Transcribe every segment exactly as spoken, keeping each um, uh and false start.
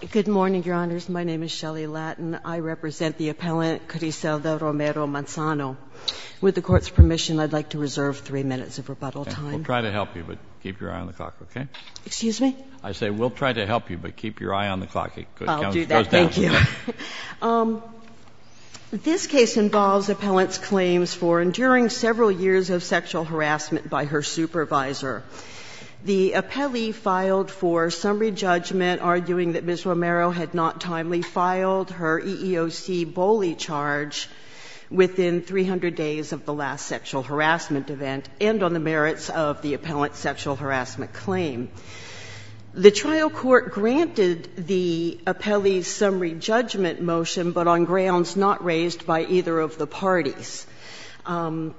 Good morning, Your Honors. My name is Shelley Lattin. I represent the appellant Griselda Romero Manzano. With the Court's permission, I'd like to reserve three minutes of rebuttal okay. time. We'll try to help you, but keep your eye on the clock, okay? Excuse me? I say we'll try to help you, but keep your eye on the clock. It goes, I'll comes, do that. goes down, Thank you. Okay? um, this case involves appellant's claims for enduring several years of sexual harassment by her supervisor. The appellee filed for summary judgment, arguing that Miz Romero had not timely filed her E E O C BOLI charge within three hundred days of the last sexual harassment event, and on the merits of the appellant's sexual harassment claim. The trial court granted the appellee's summary judgment motion, but on grounds not raised by either of the parties. Um,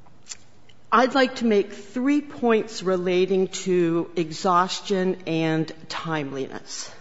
I'd like to make three points relating to exhaustion and timeliness.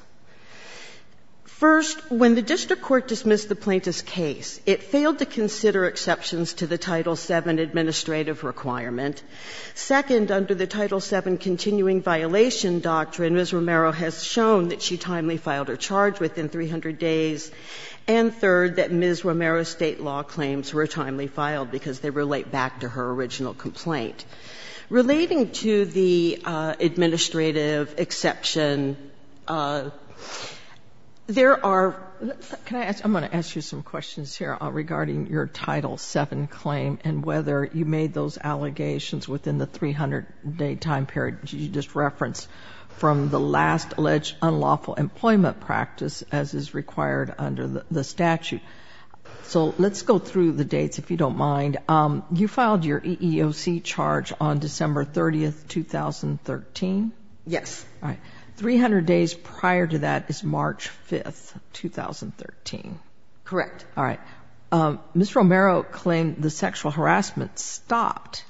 First, when the district court dismissed the plaintiff's case, it failed to consider exceptions to the Title seven administrative requirement. Second, under the Title seven continuing violation doctrine, Miz Romero has shown that she timely filed her charge within three hundred days. And third, that Miz Romero's state law claims were timely filed because they relate back to her original complaint. Relating to the uh, administrative exception, uh, there are... Can I ask, I'm going to ask you some questions here uh, regarding your Title seven claim and whether you made those allegations within the three hundred day time period you just referenced from the last alleged unlawful employment practice as is required under the, the statute. So let's go through the dates if you don't mind. Um, you filed your E E O C charge on December thirtieth, two thousand thirteen? Yes. All right. three hundred days prior to that is March fifth, two thousand thirteen. Correct. All right. Um, Miz Romero claimed the sexual harassment stopped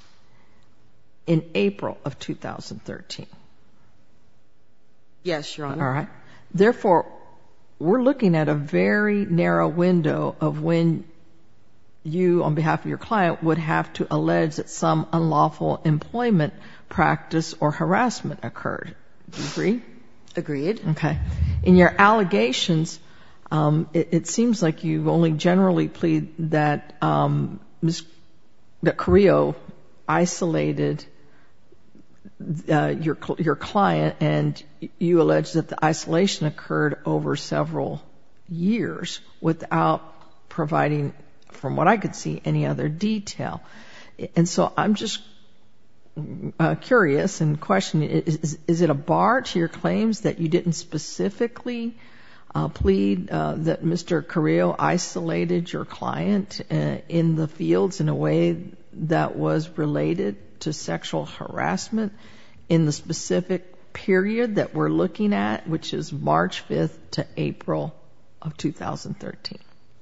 in April of two thousand thirteen. Yes, Your Honor. All right. Therefore, we're looking at a very narrow window of when you, on behalf of your client, would have to allege that some unlawful employment practice or harassment occurred. Do you agree? Agreed. Okay. In your allegations, um, it, it seems like you only generally plead that um, Miz that Carrillo isolated uh, your your client, and you allege that the isolation occurred over several years without providing, from what I could see, any other detail. And so I'm just Uh, curious and questioning, is, is it a bar to your claims that you didn't specifically uh, plead uh, that Mister Carrillo isolated your client uh, in the fields in a way that was related to sexual harassment in the specific period that we're looking at, which is March fifth to April of two thousand thirteen?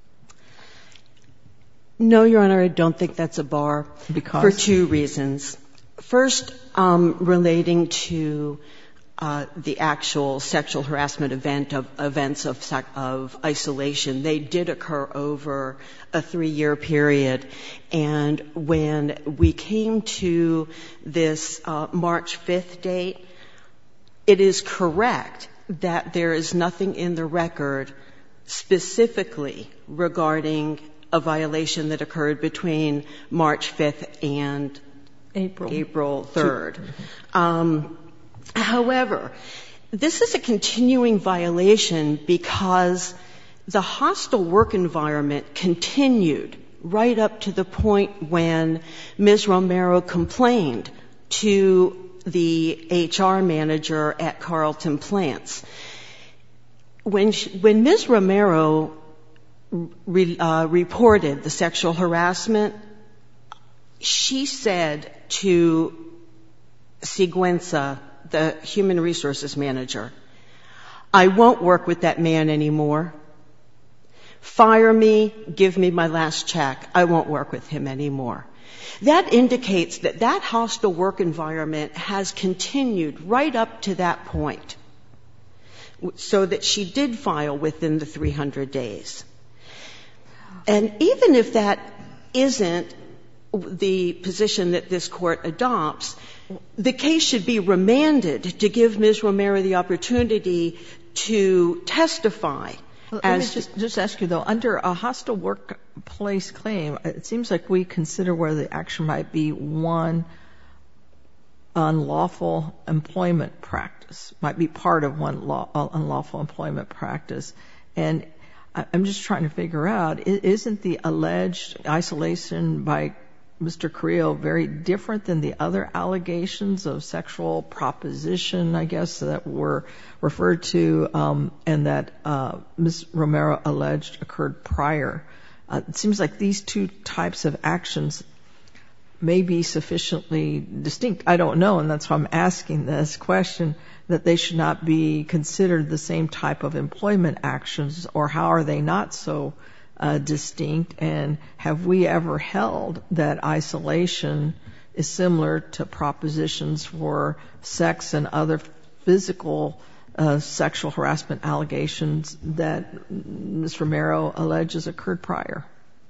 No, Your Honor, I don't think that's a bar. Because? For two reasons. First, um, relating to uh, the actual sexual harassment event of events of, of isolation, they did occur over a three-year period. And when we came to this uh, March fifth date, it is correct that there is nothing in the record specifically regarding a violation that occurred between March fifth and April. April third. Um, however, this is a continuing violation because the hostile work environment continued right up to the point when Miz Romero complained to the H R manager at Carlton Plants. When, she, when Miz Romero re, uh, reported the sexual harassment, she said to Siguenza, the human resources manager, I won't work with that man anymore. Fire me, give me my last check. I won't work with him anymore. That indicates that that hostile work environment has continued right up to that point, so that she did file within the three hundred days. And even if that isn't the position that this Court adopts, the case should be remanded to give Miz Romero the opportunity to testify. Let as me just, just ask you, though, under a hostile workplace claim, it seems like we consider whether the action might be one unlawful employment practice, might be part of one law, unlawful employment practice. And I'm just trying to figure out, isn't the alleged isolation by Mister Carrillo very different than the other allegations of sexual proposition, I guess, that were referred to um, and that uh, Miz Romero alleged occurred prior? Uh, it seems like these two types of actions may be sufficiently distinct. I don't know, and that's why I'm asking this question, that they should not be considered the same type of employment actions, or how are they not so Uh, distinct, and have we ever held that isolation is similar to propositions for sex and other physical uh, sexual harassment allegations that Miz Romero alleges occurred prior?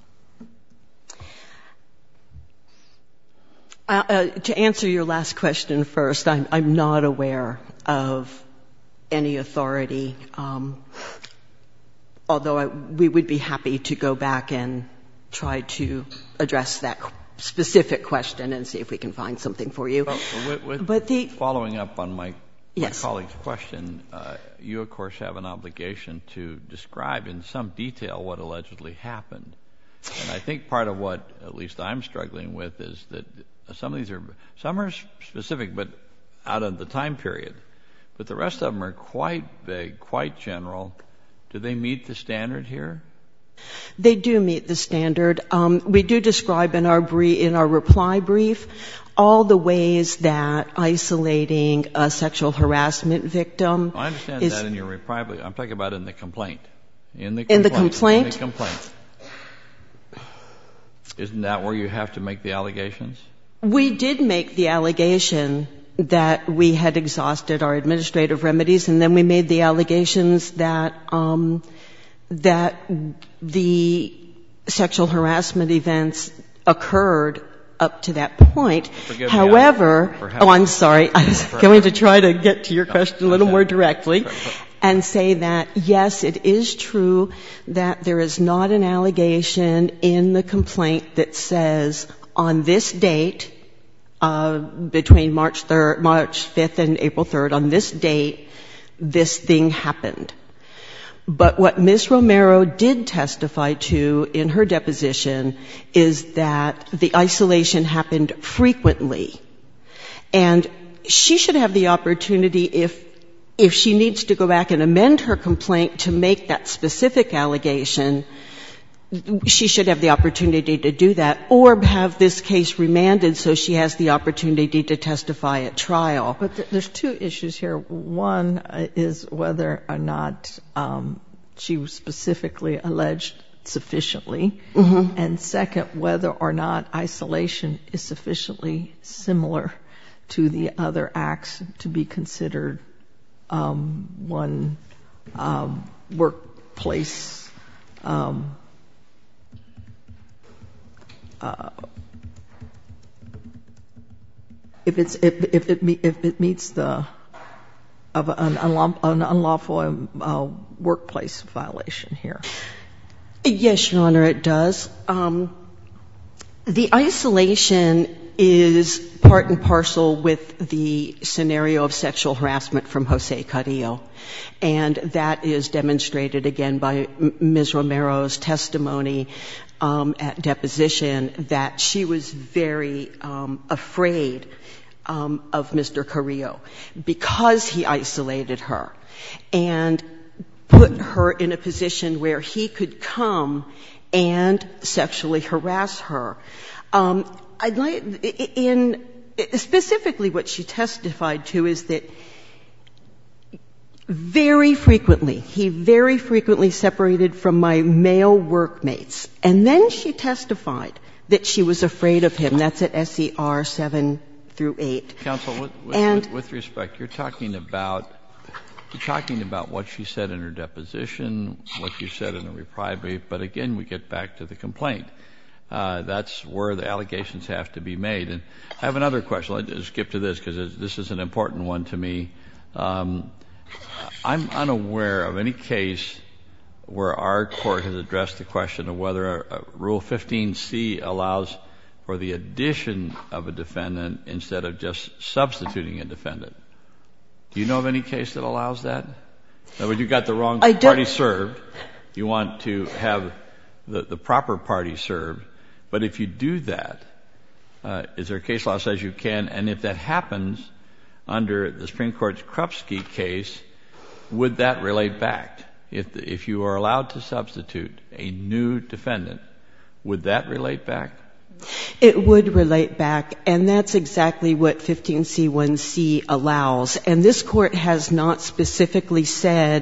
Uh, uh, to answer your last question first, I'm, I'm not aware of any authority, um, although I, we would be happy to go back and try to address that specific question and see if we can find something for you. Well, with, with but the, following up on my, yes. my colleague's question, uh, you, of course, have an obligation to describe in some detail what allegedly happened. And I think part of what, at least I'm struggling with, is that some of these are, some are specific, but out of the time period. But the rest of them are quite vague, quite general. Do they meet the standard here? They do meet the standard. Um, we do describe in our brief, in our reply brief, all the ways that isolating a sexual harassment victim. I understand is, that in your reply brief. I'm talking about in the complaint. In the complaint. In the complaint. complaint? In the complaint. Isn't that where you have to make the allegations? We did make the allegation that we had exhausted our administrative remedies, and then we made the allegations that um, that the sexual harassment events occurred up to that point. Forgive However, me, oh, I'm sorry. I was going to try to get to your question a little more directly and say that, yes, it is true that there is not an allegation in the complaint that says on this date, Uh, between March third, March fifth and April third, on this date, this thing happened. But what Miz Romero did testify to in her deposition is that the isolation happened frequently. And she should have the opportunity, if if she needs to go back and amend her complaint to make that specific allegation, she should have the opportunity to do that, or have this case remanded so she has the opportunity to testify at trial. But th- there's two issues here. One uh, is whether or not um, she was specifically alleged sufficiently, mm-hmm. and second, whether or not isolation is sufficiently similar to the other acts to be considered um, one um, workplace um Uh, if it's if if it, me, if it meets the of an, unlawful, an unlawful uh, workplace violation here. Yes, Your Honor, it does. Um, the isolation is part and parcel with the scenario of sexual harassment from Jose Carrillo, and that is demonstrated again by Miz Romero's testimony Um, at deposition, that she was very um, afraid um, of Mister Carrillo because he isolated her and put her in a position where he could come and sexually harass her. Um, I'd like, in specifically what she testified to is that very frequently, he very frequently separated from my male workmates. And then she testified that she was afraid of him. That's at S E R seven through eight. Counsel, with, with, and, with, with respect, you're talking about you're talking about what she said in her deposition, what you said in the reply brief, but again, we get back to the complaint. Uh, that's where the allegations have to be made. And I have another question. Let's skip to this because this is an important one to me. Um, I'm unaware of any case where our court has addressed the question of whether a, a Rule fifteen C allows for the addition of a defendant instead of just substituting a defendant. Do you know of any case that allows that? In other words, you got the wrong party served. You want to have the, the proper party served. But if you do that, uh, is there a case law that says you can? And if that happens under the Supreme Court's Krupski case, would that relate back? If, the, if you are allowed to substitute a new defendant, would that relate back? It would relate back, and that's exactly what fifteen C one C allows. And this Court has not specifically said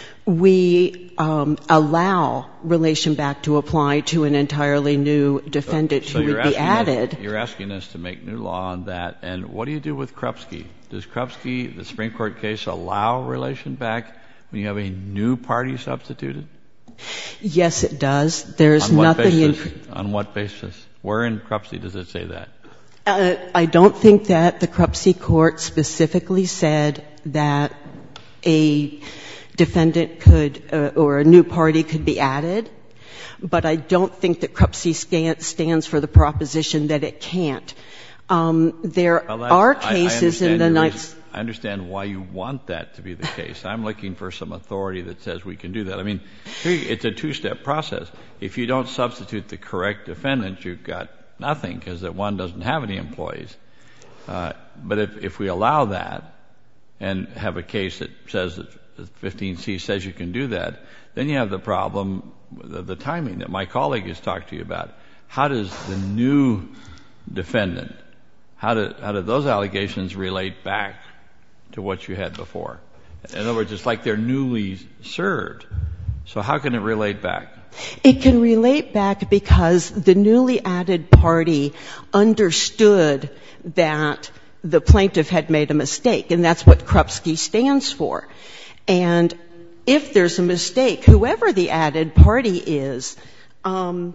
we um, allow relation back to apply to an entirely new defendant so, so who would be added. Us, you're asking us to make new law on that. And what do you do with Krupski? Does Krupski, the Supreme Court case, allow relation back when you have a new party substituted? Yes, it does. There's on what nothing basis? in... On what basis? Where in Krupski does it say that? Uh, I don't think that the Krupski court specifically said that a defendant could, uh, or a new party could be added, but I don't think that Krupski stand, stands for the proposition that it can't. Um, there well, are cases I, I in the Ninth... I understand why you want that to be the case. I'm looking for some authority that says we can do that. I mean, it's a two-step process. If you don't substitute the correct defendant, you've got nothing because that one doesn't have any employees. Uh, but if, if we allow that and have a case that says that fifteen C says you can do that, then you have the problem of the timing that my colleague has talked to you about. How does the new defendant, how do, how do those allegations relate back to what you had before? In other words, it's like they're newly served. So how can it relate back? It can relate back because the newly added party understood that the plaintiff had made a mistake, and that's what Krupski stands for. And if there's a mistake, whoever the added party is um,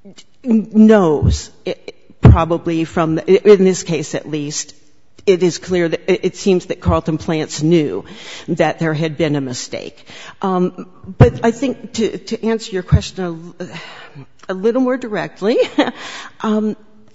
knows, it, probably from, the, in this case at least, it is clear that it seems that Carlton Plants knew that there had been a mistake. Um, but I think to, to answer your question a, a little more directly, um,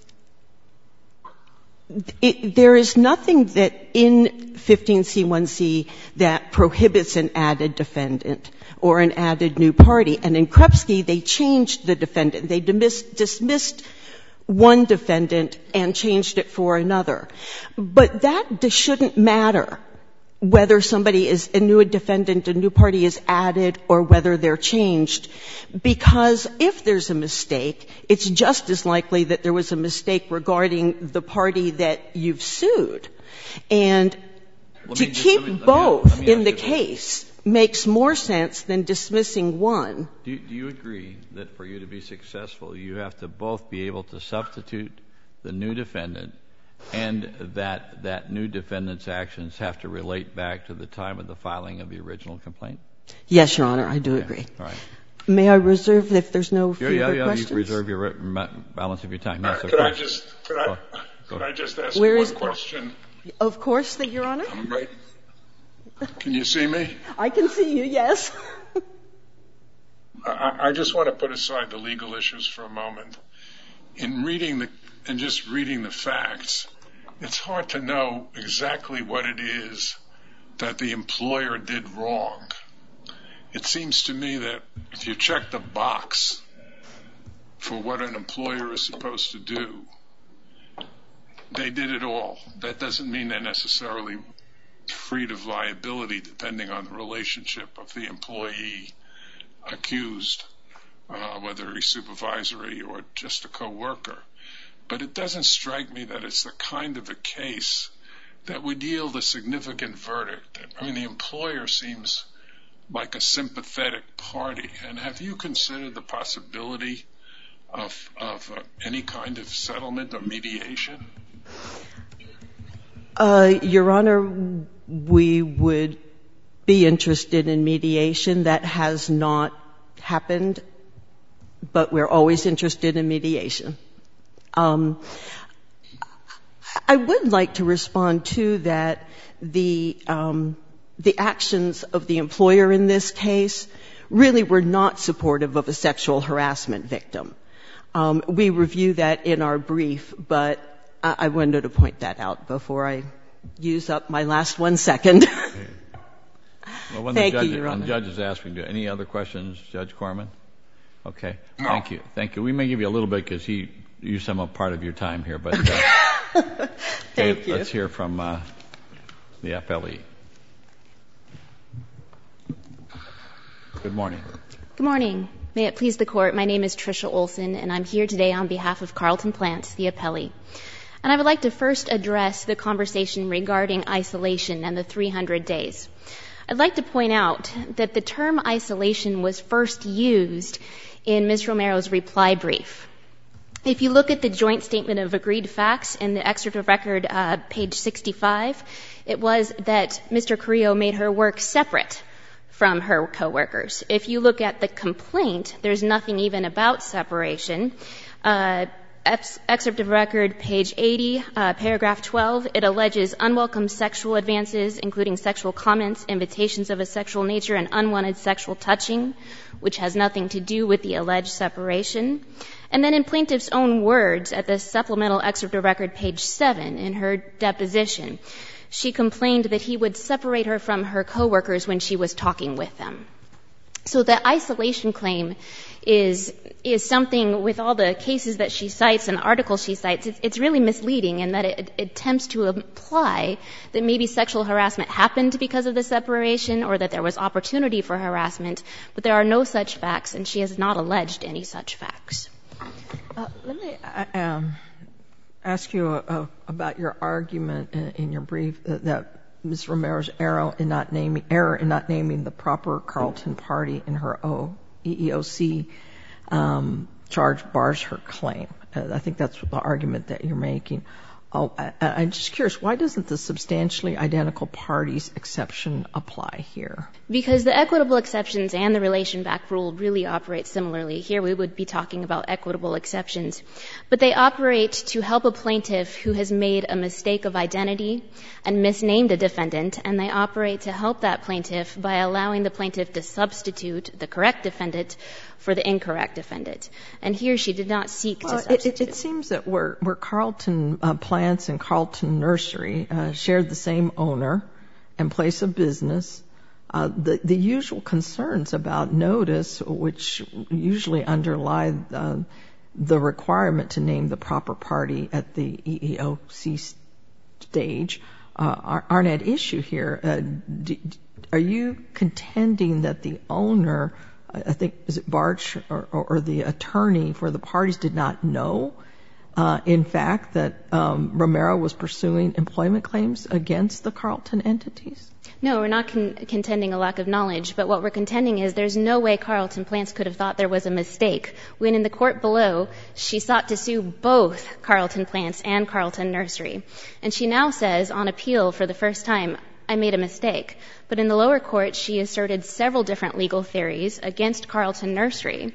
it, there is nothing that in fifteen C one C that prohibits an added defendant or an added new party. And in Krupski, they changed the defendant. They dismissed, dismissed one defendant and changed it for another. But that shouldn't matter whether somebody is a new defendant, a new party is added, or whether they're changed. Because if there's a mistake, it's just as likely that there was a mistake regarding the party that you've sued. And to just, keep let me, let me, both let me in the this. case makes more sense than dismissing one. Do you, do you agree that for you to be successful, you have to both be able to substitute the new defendant and that that new defendant's actions have to relate back to the time of the filing of the original complaint? Yes, Your Honor, I do okay. agree. All right. May I reserve, if there's no yeah, further yeah, yeah, questions? you reserve your balance of your time. Yes, uh, of could course. I just, could I, oh, could I just ask Where one is, question? Of course, that Your Honor. I'm right. Can you see me? I can see you, yes. I, I just want to put aside the legal issues for a moment. In reading the, and just reading the facts, it's hard to know exactly what it is that the employer did wrong. It seems to me that if you check the box for what an employer is supposed to do, they did it all. That doesn't mean they're necessarily freed of liability depending on the relationship of the employee accused, uh, whether he's supervisory or just a co-worker. But it doesn't strike me that it's the kind of a case that would yield a significant verdict. I mean, the employer seems like a sympathetic party. And have you considered the possibility of, of uh, any kind of settlement or mediation? Uh, Your Honor, we would be interested in mediation. That has not happened, but we're always interested in mediation. Um, I would like to respond to that. The um, the actions of the employer in this case really were not supportive of a sexual harassment victim. Um, we review that in our brief, but I, I wanted to point that out before I use up my last one second. Well, when Thank the judge, you, Your when Honor. the judge is asking, do any other questions, Judge Corman? Okay. No. Thank you. Thank you. We may give you a little bit because he used some of part of your time here, but uh, Thank okay, you. let's hear from uh, the F L E. Good morning. Good morning. May it please the Court, my name is Tricia Olson, and I'm here today on behalf of Carlton Plants, the appellee. And I would like to first address the conversation regarding isolation and the three hundred days. I'd like to point out that the term isolation was first used in Miz Romero's reply brief. If you look at the joint statement of agreed facts in the excerpt of record, uh, page sixty-five, it was that Mister Carrillo made her work separate from her coworkers. If you look at the complaint, there's nothing even about separation. Uh, ex- excerpt of record, page eighty, uh, paragraph twelve, it alleges unwelcome sexual advances, including sexual comments, invitations of a sexual nature, and unwanted sexual touching, which has nothing to do with the alleged separation. And then in plaintiff's own words, at the supplemental excerpt of record, page seven, in her deposition, she complained that he would separate her from her coworkers when she was talking with them. So the isolation claim is is something, with all the cases that she cites and the articles she cites, it's, it's really misleading in that it, it attempts to imply that maybe sexual harassment happened because of the separation or that there was opportunity for harassment, but there are no such facts, and she has not alleged any such facts. Uh, let me uh, um, ask you uh, about your argument in, in your brief uh, that Miz Romero's error in not naming error in not naming the proper Carlton party in her o, E E O C um, charge bars her claim. Uh, I think that's the argument that you're making. Oh, I, I'm just curious, why doesn't the substantially identical parties exception apply here? Because the equitable exceptions and the relation back rule really operate similarly. Here we would be talking about equitable exceptions. But they operate to help a plaintiff who has made a mistake of identity and misnamed a defendant, and they operate to help that plaintiff by allowing the plaintiff to substitute the correct defendant for the incorrect defendant. And here she did not seek well, to substitute. It, it, it seems that where, where Carlton uh, Plants and Carlton Nursery uh, shared the same owner and place of business, uh, the, the usual concerns about notice, which usually underlie uh, the requirement to name the proper party at the E E O C stage, uh, aren't at issue here. Uh, do, are you contending that the owner, I think, is it Barch or, or, or the attorney for the parties did not know, uh, in fact, that um, Romero was pursuing employment claims against the Carlton entities? No, we're not con- contending a lack of knowledge, but what we're contending is there's no way Carlton Plants could have thought there was a mistake when in the court below she sought to sue both Carlton Plants and Carlton Nursery. And she now says on appeal for the first time, I made a mistake. But in the lower court, she asserted several different legal theories against Carlton Nursery.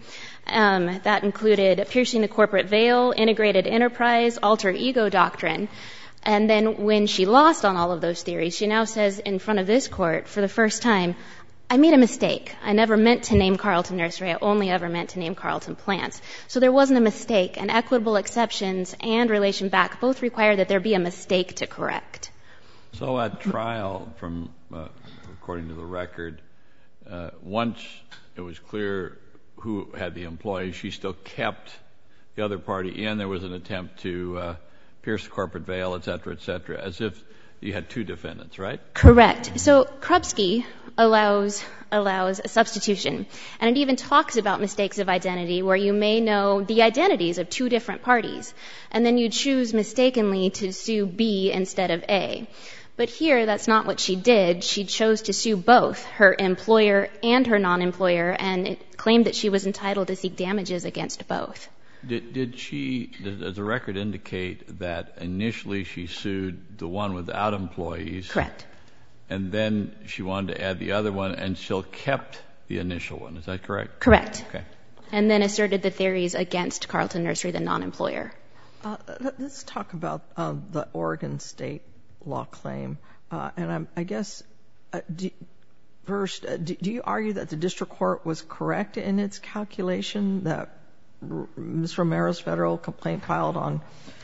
Um, that included piercing the corporate veil, integrated enterprise, alter ego doctrine. And then when she lost on all of those theories, she now says in front of this court for the first time, I made a mistake. I never meant to name Carlton Nursery. I only ever meant to name Carlton Plants. So there wasn't a mistake, and equitable exceptions and relation back both require that there be a mistake to correct. So at trial, from uh, according to the record, uh, once it was clear who had the employee, she still kept the other party in. There was an attempt to uh, pierce the corporate veil, et cetera, et cetera, as if you had two defendants, right? Correct. So Krupski allows allows a substitution, and it even talks about mistakes of identity where you may know the identities of two different parties, and then you choose mistakenly to sue B instead of A. But here, that's not what she did. She chose to sue both her employer and her non-employer, and it claimed that she was entitled to seek damages against both. Did, did she, does the record indicate that initially she sued the one without employees? Correct. And then she wanted to add the other one and still kept the initial one. Is that correct? Correct. Okay. And then asserted the theories against Carlton Nursery, the non-employer. Uh, let's talk about uh, the Oregon state law claim. Uh, and I'm, I guess uh, do, first, uh, do, do you argue that the district court was correct in its calculation that Miz Romero's federal complaint filed on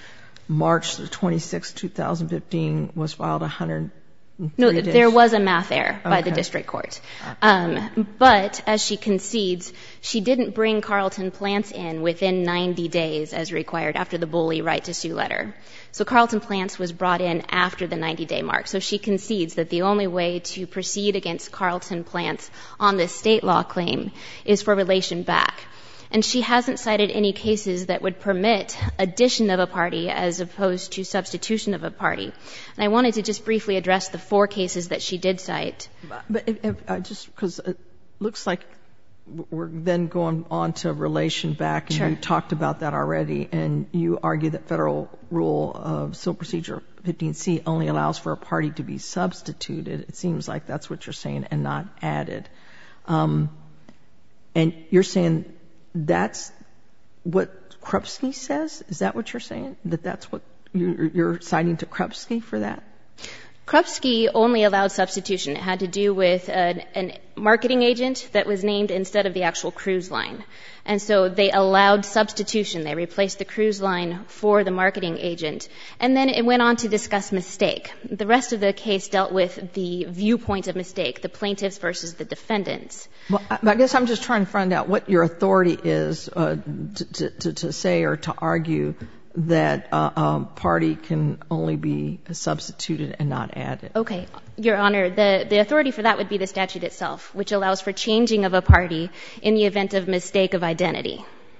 March twenty-sixth, two thousand fifteen was filed one hundred No, days? there was a math error by Okay. the district court. Um, but as she concedes, she didn't bring Carlton Plants in within ninety days as required after the Boley right to sue letter. So Carlton Plants was brought in after the ninety-day mark. So she concedes that the only way to proceed against Carlton Plants on this state law claim is for relation back. And she hasn't cited any cases that would permit addition of a party as opposed to substitution of a party. And I wanted to just briefly address the four cases that she did cite. But if, if, uh, just because it looks like we're then going on to relation back, and Sure. you talked about that already, and you argue that Federal Rule of Civil Procedure fifteen C only allows for a party to be substituted. It seems like that's what you're saying, and not added. Um, and you're saying that's what Krupski says? Is that what you're saying? That that's what you're, you're citing to Krupski for that? Krupski only allowed substitution. It had to do with an, an marketing agent that was named instead of the actual cruise line. And so they allowed substitution. They replaced the cruise line for the marketing agent. And then it went on to discuss mistake. The rest of the case dealt with the viewpoint of mistake, the plaintiffs versus the defendants. Well, I, I guess I'm just trying to find out what your authority is uh, to, to, to say or to argue that uh, a party can only be substituted and not added. Okay. Your Honor, the, the authority for that would be the statute itself, which allows for changing of a party in the event of mistake of identity.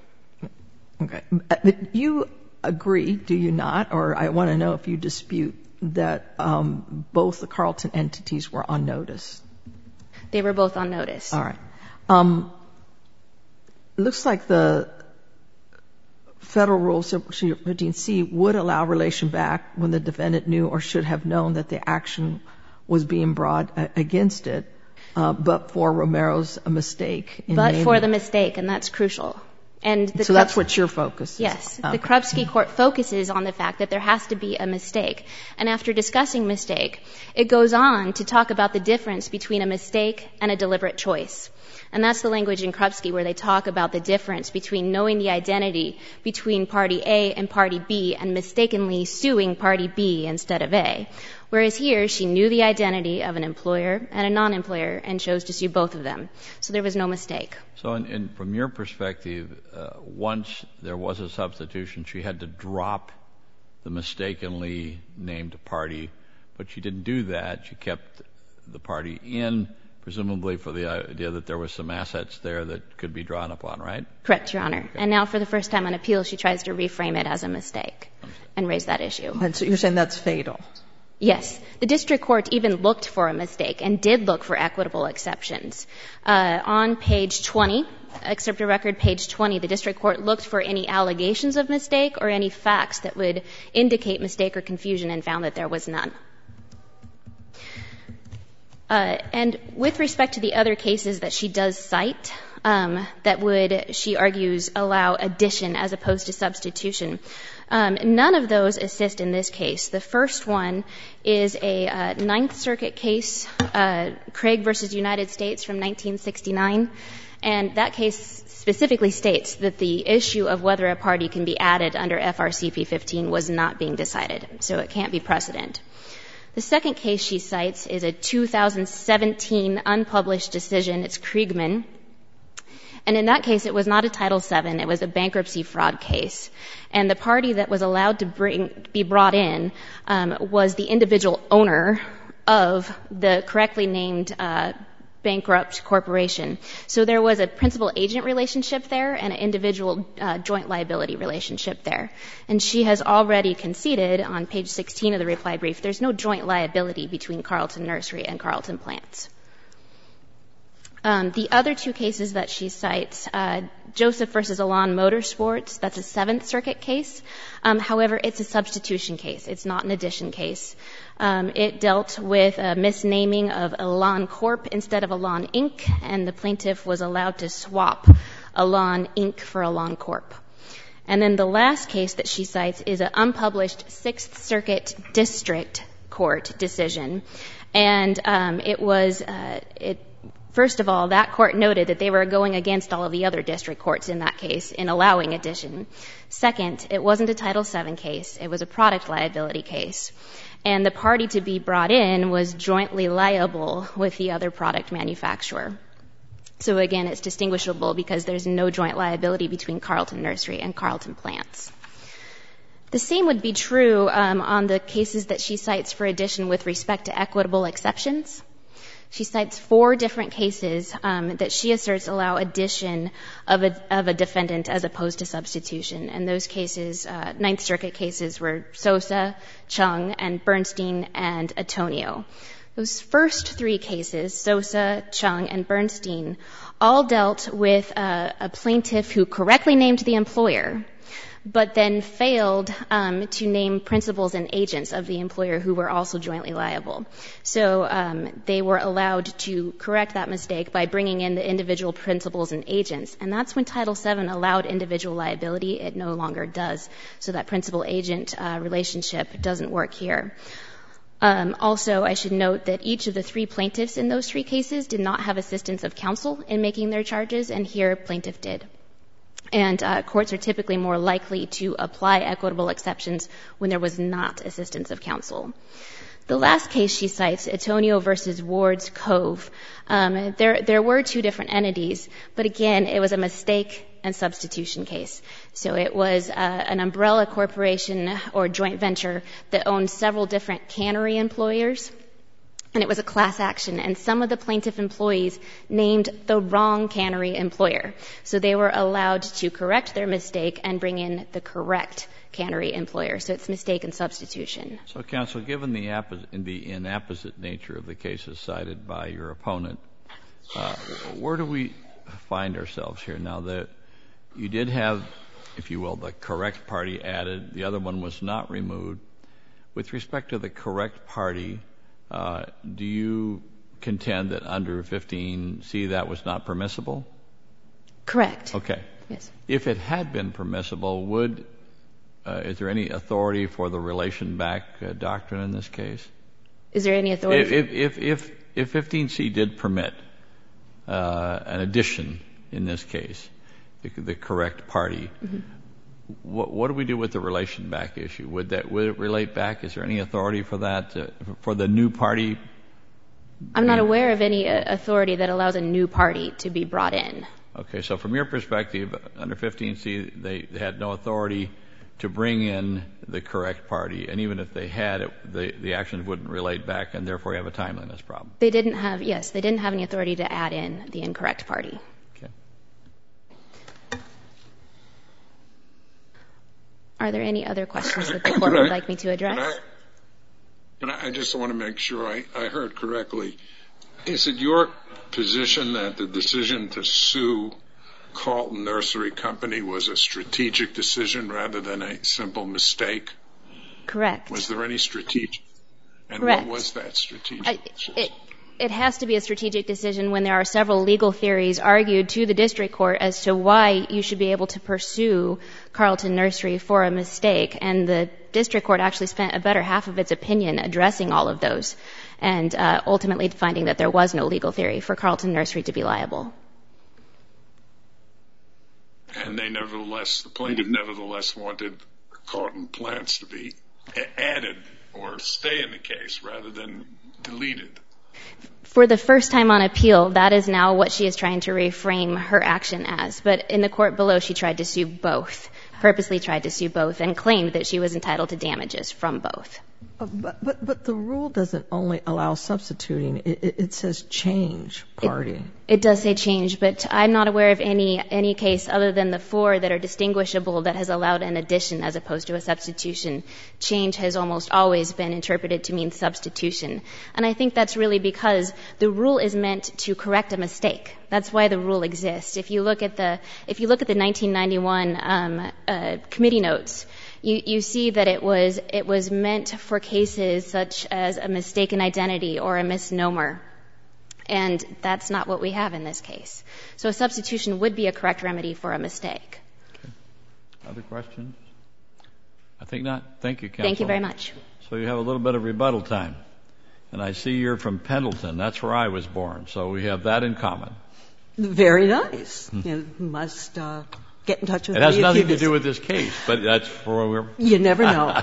Okay. But you agree, do you not, or I want to know if you dispute that um, both the Carlton entities were on notice? They were both on notice. All right. Um, looks like the Federal Rule fifteen C would allow relation back when the defendant knew or should have known that the action was being brought against it, uh, but for Romero's mistake. In But naming. for the mistake, and that's crucial. And the so Krups- that's what your focus is? Yes. Okay. The Krupski court focuses on the fact that there has to be a mistake. And after discussing mistake, it goes on to talk about the difference between a mistake and a deliberate choice. And that's the language in Krupski where they talk about the difference between knowing the identity between party A and party B and mistakenly suing party B instead of A. Whereas here, she knew the identity of an employer and a non-employer and chose to sue both of them. So there was no mistake. So in, in, from your perspective, uh, once there was a substitution, she had to drop the mistakenly named party, but she didn't do that. She kept the party in, presumably for the idea that there was some assets there that could be drawn upon, right? Correct, Your Honor. Okay. And now for the first time on appeal, she tries to reframe it as a mistake and raise that issue. And so you're saying that's fatal? Yes. The district court even looked for a mistake and did look for equitable exceptions. Uh, on page twenty, excerpt of record page twenty, the district court looked for any allegations of mistake or any facts that would indicate mistake or confusion and found that there was none. Uh, and with respect to the other cases that she does cite, um, that would, she argues, allow addition as opposed to substitution, um, none of those assist in this case. The first one is a uh, Ninth Circuit case, uh, Craig versus United States from nineteen sixty-nine, and that case specifically states that the issue of whether a party can be added under F R C P fifteen was not being decided, so it can't be precedent. The second case she cites is a two thousand seventeen unpublished decision. It's Kriegman. And in that case, it was not a Title seven. It was a bankruptcy fraud case. And the party that was allowed to bring, be brought in um, was the individual owner of the correctly named uh, bankrupt corporation. So there was a principal-agent relationship there and an individual uh, joint liability relationship there. And she has already conceded on page sixteen of the reply brief there's no joint liability between Carlton Nursery and Carlton Plants. Um, the other two cases that she cites, uh, Joseph versus Elan Motorsports, that's a Seventh Circuit case. Um, however, it's a substitution case. It's not an addition case. Um, it dealt with a misnaming of Elan Corp instead of Elan Incorporated, and the plaintiff was allowed to swap Elan Incorporated for Elan Corp. And then the last case that she cites is an unpublished Sixth Circuit District court decision. And um, it was, uh, it, first of all, that court noted that they were going against all of the other district courts in that case in allowing addition. Second, it wasn't a Title seven case. It was a product liability case. And the party to be brought in was jointly liable with the other product manufacturer. So again, it's distinguishable because there's no joint liability between Carlton Nursery and Carlton Plants. The same would be true um, on the cases that she cites for addition with respect to equitable exceptions. She cites four different cases um, that she asserts allow addition of a, of a defendant as opposed to substitution. And those cases, uh, Ninth Circuit cases, were Sosa, Chung, and Bernstein, and Antonio. Those first three cases, Sosa, Chung, and Bernstein, all dealt with uh, a plaintiff who correctly named the employer, but then failed um, to name principals and agents of the employer who were also jointly liable. So um, they were allowed to correct that mistake by bringing in the individual principals and agents. And that's when Title seven allowed individual liability. It no longer does. So that principal-agent uh, relationship doesn't work here. Um, also, I should note that each of the three plaintiffs in those three cases did not have assistance of counsel in making their charges, and here plaintiff did. And uh, courts are typically more likely to apply equitable exceptions when there was not assistance of counsel. The last case she cites, Antonio versus Ward's Cove, um, there, there were two different entities, but again, it was a mistake and substitution case. So it was uh, an umbrella corporation or joint venture that owned several different cannery employers. And it was a class action, and some of the plaintiff employees named the wrong cannery employer. So they were allowed to correct their mistake and bring in the correct cannery employer. So it's mistake and substitution. So, counsel, given the, apposite, the inapposite nature of the cases cited by your opponent, uh, where do we find ourselves here now? That you did have, if you will, the correct party added. The other one was not removed. With respect to the correct party, Uh, do you contend that under fifteen C that was not permissible? Correct. Okay. Yes. If it had been permissible, would uh, is there any authority for the relation back uh, doctrine in this case? Is there any authority? If if if if fifteen C did permit uh, an addition in this case, the, the correct party. Mm-hmm. What, what do we do with the relation back issue? Would that would it relate back? Is there any authority for that, uh, for the new party? I'm not aware of any uh, authority that allows a new party to be brought in. Okay, so from your perspective, under fifteen C, they had no authority to bring in the correct party, and even if they had it, the, the actions wouldn't relate back, and therefore you have a timeliness problem. They didn't have, yes, they didn't have any authority to add in the incorrect party. Are there any other questions that the court would like me to address? I, and I just want to make sure I, I heard correctly. Is it your position that the decision to sue Carlton Nursery Company was a strategic decision rather than a simple mistake? Correct. Was there any strategic? And Correct. what was that strategic I, decision? It, It has to be a strategic decision when there are several legal theories argued to the district court as to why you should be able to pursue Carlton Nursery for a mistake. And the district court actually spent a better half of its opinion addressing all of those and uh, ultimately finding that there was no legal theory for Carlton Nursery to be liable. And they nevertheless, the plaintiff nevertheless wanted Carlton Plants to be a- added or stay in the case rather than deleted. For the first time on appeal, that is now what she is trying to reframe her action as. But in the court below, she tried to sue both, purposely tried to sue both, and claimed that she was entitled to damages from both. But, but, but the rule doesn't only allow substituting. It, it, it says change party. It, it does say change, but I'm not aware of any, any case other than the four that are distinguishable that has allowed an addition as opposed to a substitution. Change has almost always been interpreted to mean substitution. And I think that's really because the rule is meant to correct a mistake. That's why the rule exists. If you look at the, if you look at the nineteen ninety-one um, uh, committee notes, You, you see that it was it was meant for cases such as a mistaken identity or a misnomer. And that's not what we have in this case. So a substitution would be a correct remedy for a mistake. Okay. Other questions? I think not. Thank you, counsel. Thank you very much. So you have a little bit of rebuttal time. And I see you're from Pendleton. That's where I was born. So we have that in common. Very nice. You must uh, get in touch with it me. It has nothing to visit. do with this case, but that's for we're... You never know.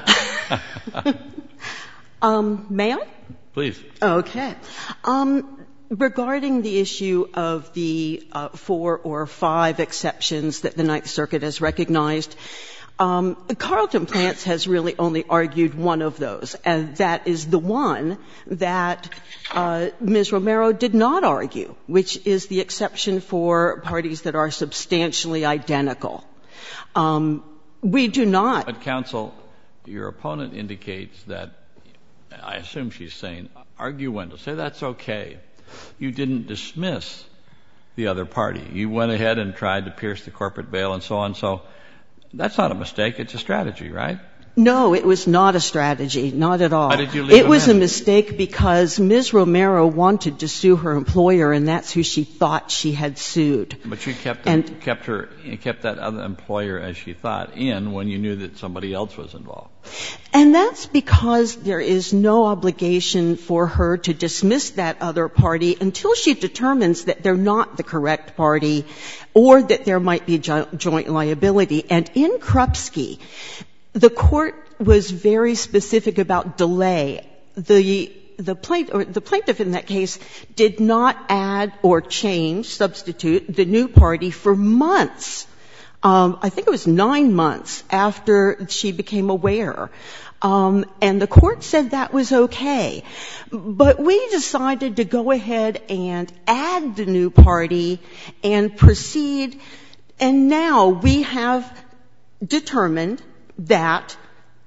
um, may I? Please. Okay. Um, regarding the issue of the uh, four or five exceptions that the Ninth Circuit has recognized, um, Carlton Plants has really only argued one of those, and that is the one that uh, Miz Romero did not argue, which is the exception for parties that are substantially identical. Um, we do not. But, counsel, your opponent indicates that, I assume she's saying, arguendo, say that's okay. You didn't dismiss the other party. You went ahead and tried to pierce the corporate veil and so on. So that's not a mistake. It's a strategy, right? No, it was not a strategy, not at all. Why did you leave It was in? a mistake because Miz Romero wanted to sue her employer, and that's who she thought she had sued. But she kept and, kept her kept that other employer, as she thought, in when you knew that somebody else was involved. And that's because there is no obligation for her to dismiss that other party until she determines that they're not the correct party or that there might be jo- joint liability. And in Krupski, the court was very specific about delay. The the, plaint, or the plaintiff in that case did not add or change, substitute the new party for months. Um, I think it was nine months after she became aware. Um, and the court said that was okay. But we decided to go ahead and add the new party and proceed. And now we have determined that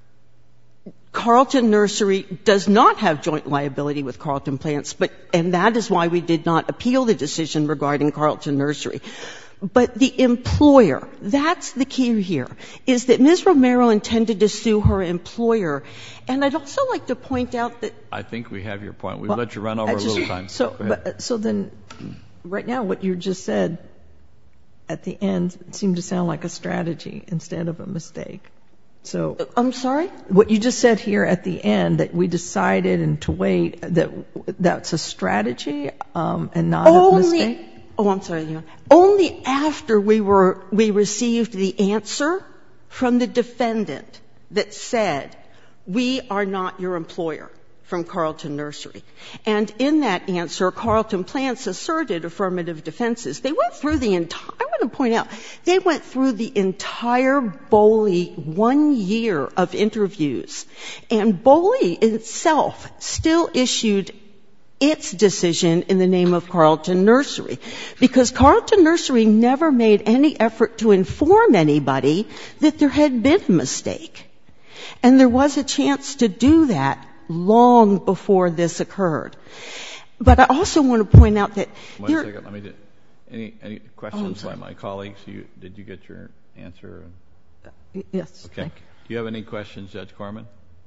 Carlton Nursery does not have joint liability with Carlton Plants, but, and that is why we did not appeal the decision regarding Carlton Nursery. But the employer, that's the key here, is that Miz Romero intended to sue her employer. And I'd also like to point out that... I think we have your point. We've well, let you run over just, a little time. So, but, so then, right now, what you just said at the end seemed to sound like a strategy instead of a mistake. So I'm sorry? What you just said here at the end, that we decided and to wait, that that's a strategy um, and not Only, a mistake? Oh, I'm sorry. You know, only after we were we received the answer from the defendant that said, we are not your employer, from Carlton Nursery. And in that answer, Carlton Plants asserted affirmative defenses. They went through the entire, I want to point out, they went through the entire Boley one year of interviews. And Boley itself still issued its decision in the name of Carlton Nursery, because Carlton Nursery never made any effort to inform anybody that there had been a mistake. And there was a chance to do that long before this occurred. But I also want to point out that... One second, let me do... Any, any questions oh, by my colleagues? You, did you get your answer? Yes, okay. Thank you. Do you have any questions, Judge Corman?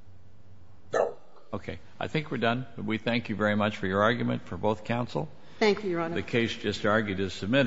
No. Okay. I think we're done. We thank you very much for your argument for both counsel. Thank you, Your Honor. The case just argued is submitted.